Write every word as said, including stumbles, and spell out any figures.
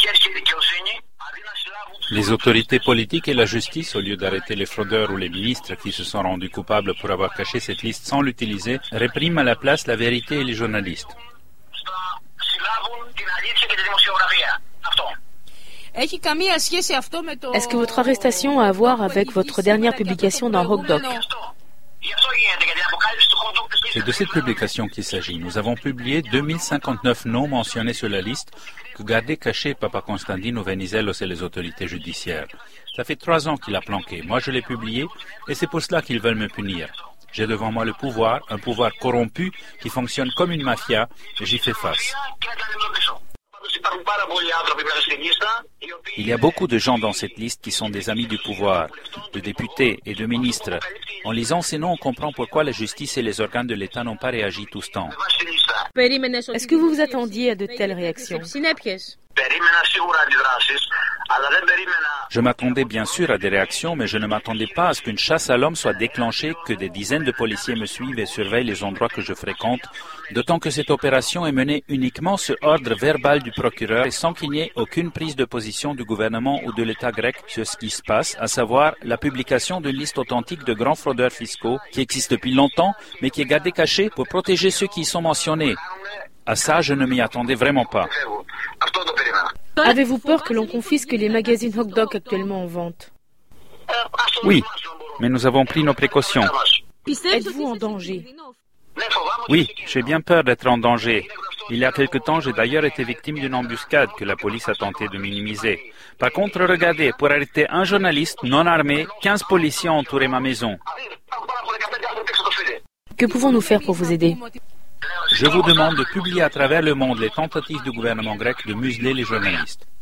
Les autorités politiques et la justice, au lieu d'arrêter les fraudeurs ou les ministres qui se sont rendus coupables pour avoir caché cette liste sans l'utiliser, répriment à la place la vérité et les journalistes. Est-ce que votre arrestation a à voir avec votre dernière publication dans Hawkdoc? C'est de cette publication qu'il s'agit. Nous avons publié deux mille cinquante-neuf noms mentionnés sur la liste que gardaient cachés Papa Constantino Venizelos et les autorités judiciaires. Ça fait trois ans qu'il a planqué. Moi, je l'ai publié et c'est pour cela qu'ils veulent me punir. J'ai devant moi le pouvoir, un pouvoir corrompu qui fonctionne comme une mafia et j'y fais face. Il y a beaucoup de gens dans cette liste qui sont des amis du pouvoir, de députés et de ministres. En lisant ces noms, on comprend pourquoi la justice et les organes de l'État n'ont pas réagi tout ce temps. Est-ce que vous vous attendiez à de telles réactions? Je m'attendais bien sûr à des réactions, mais je ne m'attendais pas à ce qu'une chasse à l'homme soit déclenchée, que des dizaines de policiers me suivent et surveillent les endroits que je fréquente, d'autant que cette opération est menée uniquement sur ordre verbal du procureur et sans qu'il n'y ait aucune prise de position du gouvernement ou de l'État grec sur ce qui se passe, à savoir la publication d'une liste authentique de grands fraudeurs fiscaux qui existe depuis longtemps, mais qui est gardée cachée pour protéger ceux qui y sont mentionnés. À ça, je ne m'y attendais vraiment pas. Avez-vous peur que l'on confisque les magazines Hawkdoc actuellement en vente? Oui, mais nous avons pris nos précautions. Êtes-vous en danger? Oui, j'ai bien peur d'être en danger. Il y a quelque temps, j'ai d'ailleurs été victime d'une embuscade que la police a tenté de minimiser. Par contre, regardez, pour arrêter un journaliste non armé, quinze policiers ont entouré ma maison. Que pouvons-nous faire pour vous aider? Je vous demande de publier à travers le monde les tentatives du gouvernement grec de museler les journalistes.